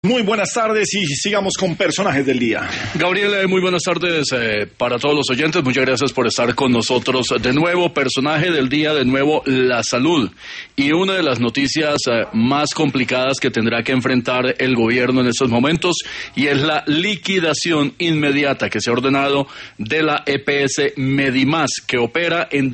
Muy buenas tardes y sigamos con personajes del día. Gabriel, muy buenas tardes para todos los oyentes. Muchas gracias por estar con nosotros de nuevo. Personaje del día, de nuevo, la salud. Y una de las noticias más complicadas que tendrá que enfrentar el gobierno en estos momentos, y es la liquidación inmediata que se ha ordenado de la EPS Medimás, que opera en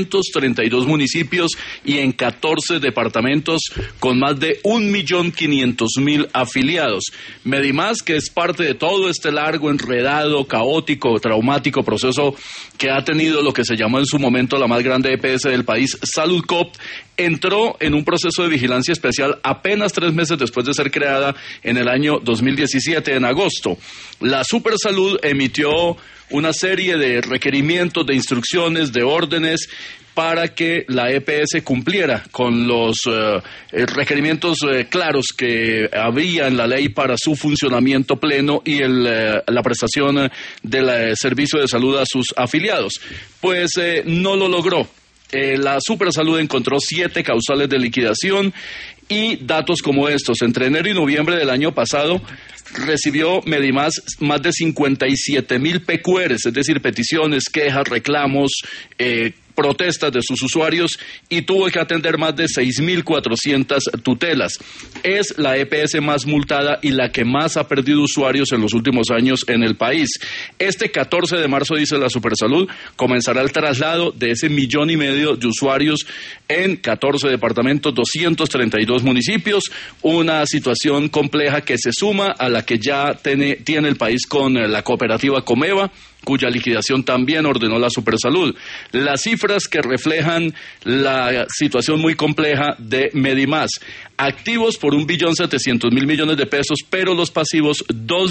232 municipios y en 14 departamentos con más de 1.500.000 afiliados. Medimás, que es parte de todo este largo, enredado, caótico, traumático proceso que ha tenido lo que se llamó en su momento la más grande EPS del país, Saludcop, entró en un proceso de vigilancia especial apenas 3 meses después de ser creada en el año 2017, en agosto. La Supersalud emitió una serie de requerimientos, de instrucciones, de órdenes para que la EPS cumpliera con los requerimientos claros que había en la ley para su funcionamiento pleno y la prestación del servicio de salud a sus afiliados. Pues no lo logró. La Supersalud encontró 7 causales de liquidación y datos como estos. Entre enero y noviembre del año pasado recibió Medimás más de 57.000 PQRs, es decir, peticiones, quejas, reclamos, protestas de sus usuarios, y tuvo que atender más de 6.400 tutelas. Es la EPS más multada y la que más ha perdido usuarios en los últimos años en el país. Este 14 de marzo, dice la Supersalud, comenzará el traslado de ese 1,5 millones de usuarios en 14 departamentos, 232 municipios, una situación compleja que se suma a la que ya tiene el país con la cooperativa Comeva, cuya liquidación también ordenó la Supersalud. Las cifras que reflejan la situación muy compleja de Medimás: activos por 1.700.000 millones de pesos, pero los pasivos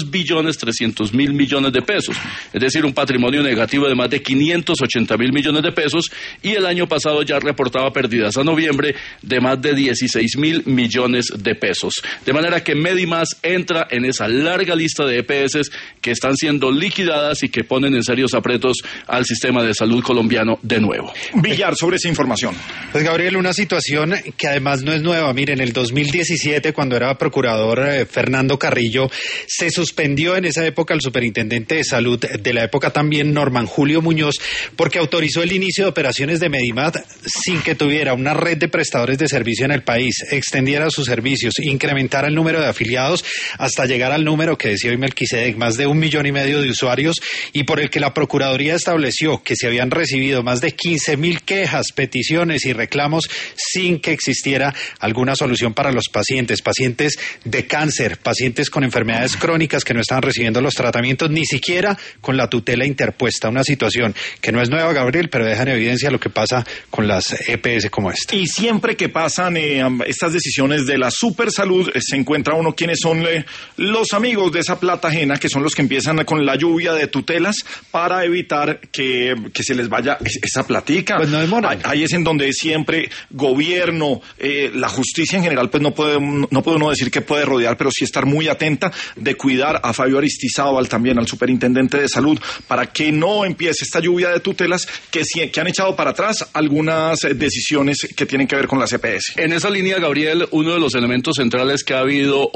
2.300.000 millones de pesos, es decir, un patrimonio negativo de más de 580.000 millones de pesos, y el año pasado ya reportaba pérdidas a noviembre de más de 16.000 millones de pesos. De manera que Medimás entra en esa larga lista de EPS que están siendo liquidadas y que ponen en serios apretos al sistema de salud colombiano de nuevo. Villar, sobre esa información. Pues, Gabriel, una situación que además no es nueva. Miren, en el 2017, cuando era procurador Fernando Carrillo, se suspendió en esa época el superintendente de salud de la época también, Norman Julio Muñoz, porque autorizó el inicio de operaciones de Medimás sin que tuviera una red de prestadores de servicio en el país, extendiera sus servicios, incrementara el número de afiliados hasta llegar al número que decía hoy Melquisedec, más de 1,5 millones de usuarios, y por el que la Procuraduría estableció que se habían recibido más de 15.000 quejas, peticiones y reclamos sin que existiera alguna solución para los pacientes de cáncer, pacientes con enfermedades crónicas que no estaban recibiendo los tratamientos, ni siquiera con la tutela interpuesta. Una situación que no es nueva, Gabriel, pero deja en evidencia lo que pasa con las EPS como esta. Y siempre que pasan estas decisiones de la Supersalud, se encuentra uno quienes son los amigos de esa plata ajena, que son los que empiezan con la lluvia de tutelas para evitar que se les vaya esa platica. Pues no demora. Ahí es en donde siempre gobierno, la justicia en general, pues no puede uno decir que puede rodear, pero sí estar muy atenta de cuidar a Fabio Aristizábal, también al superintendente de salud, para que no empiece esta lluvia de tutelas que han echado para atrás algunas decisiones que tienen que ver con las EPS. En esa línea, Gabriel, uno de los elementos centrales que ha habido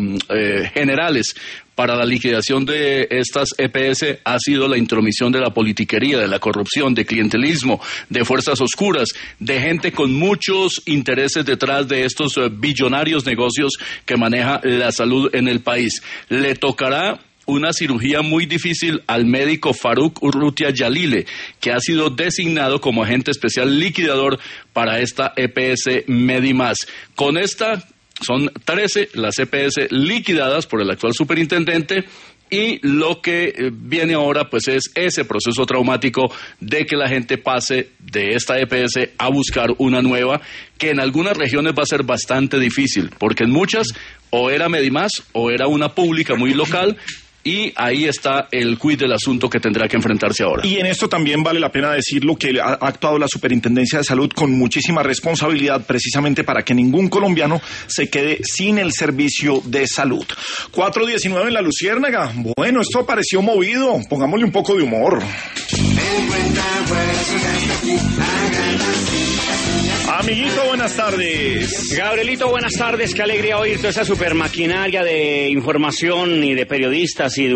generales para la liquidación de estas EPS ha sido la intromisión de la politiquería, de la corrupción, de clientelismo, de fuerzas oscuras, de gente con muchos intereses detrás de estos billonarios negocios que maneja la salud en el país. Le tocará una cirugía muy difícil al médico Faruk Urrutia Yalile, que ha sido designado como agente especial liquidador para esta EPS Medimás. Con esta son 13 las EPS liquidadas por el actual superintendente, y lo que viene ahora pues es ese proceso traumático de que la gente pase de esta EPS a buscar una nueva, que en algunas regiones va a ser bastante difícil, porque en muchas o era Medimás o era una pública muy local, y ahí está el quid del asunto que tendrá que enfrentarse ahora. Y en esto también vale la pena decirlo, que ha actuado la Superintendencia de Salud con muchísima responsabilidad, precisamente para que ningún colombiano se quede sin el servicio de salud. 4:19 en La Luciérnaga. Bueno, esto pareció movido, pongámosle un poco de humor. Amiguito, buenas tardes. Gabrielito, buenas tardes. Qué alegría oír toda esa super maquinaria de información y de periodistas y de